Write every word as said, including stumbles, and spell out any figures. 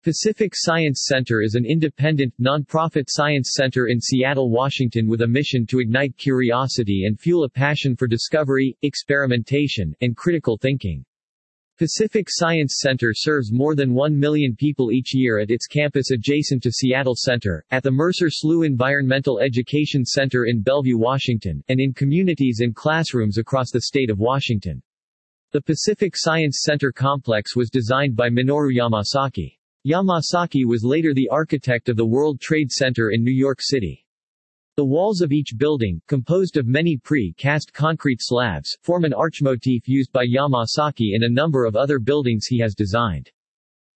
Pacific Science Center is an independent, nonprofit science center in Seattle, Washington with a mission to ignite curiosity and fuel a passion for discovery, experimentation, and critical thinking. Pacific Science Center serves more than one million people each year at its campus adjacent to Seattle Center, at the Mercer Slough Environmental Education Center in Bellevue, Washington, and in communities and classrooms across the state of Washington. The Pacific Science Center complex was designed by Minoru Yamasaki. Yamasaki was later the architect of the World Trade Center in New York City. The walls of each building, composed of many pre-cast concrete slabs, form an arch motif used by Yamasaki in a number of other buildings he has designed.